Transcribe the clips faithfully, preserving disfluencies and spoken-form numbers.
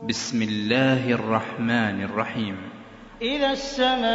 بسم الله الرحمن الرحيم. إذا السماء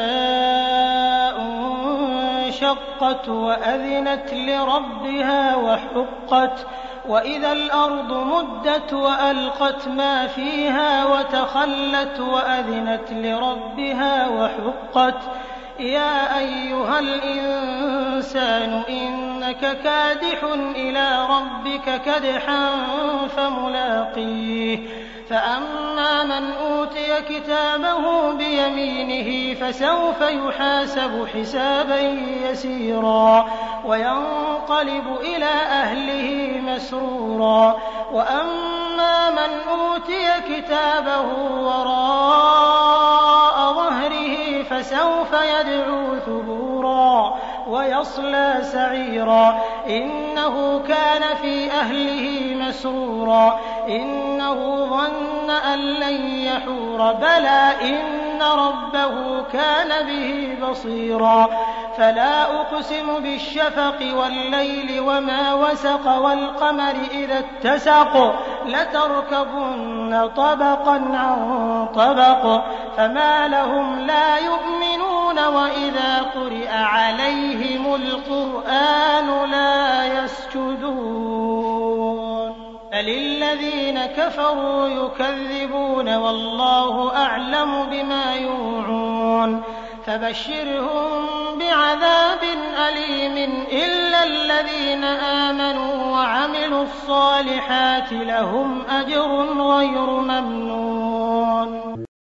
انشقت وأذنت لربها وحقت وإذا الأرض مدت وألقت ما فيها وتخلت وأذنت لربها وحقت يا أيها الإنسان إنك كادح إلى ربك كدحا فملاقيه فأما من أوتي كتابه بيمينه فسوف يحاسب حسابا يسيرا وينقلب إلى أهله مسرورا وأما من أوتي كتابه وراء ظهره فسوف يدعو ثبورا ويصلى سعيرا إنه كان في أهله مسرورا إنه ظن أن لن يحور بلى إن ربه كان به بصيرا فلا أقسم بالشفق والليل وما وسق والقمر إذا اتسق لتركبن طبقا عن طبق فما لهم لا يؤمنون وإذا قرئ عليهم القرآن لا يسجدون بل الذين كفروا يكذبون والله أعلم بما يوعون فبشرهم بعذاب أليم إلا الذين آمنوا وعملوا الصالحات لهم أجر غير ممنون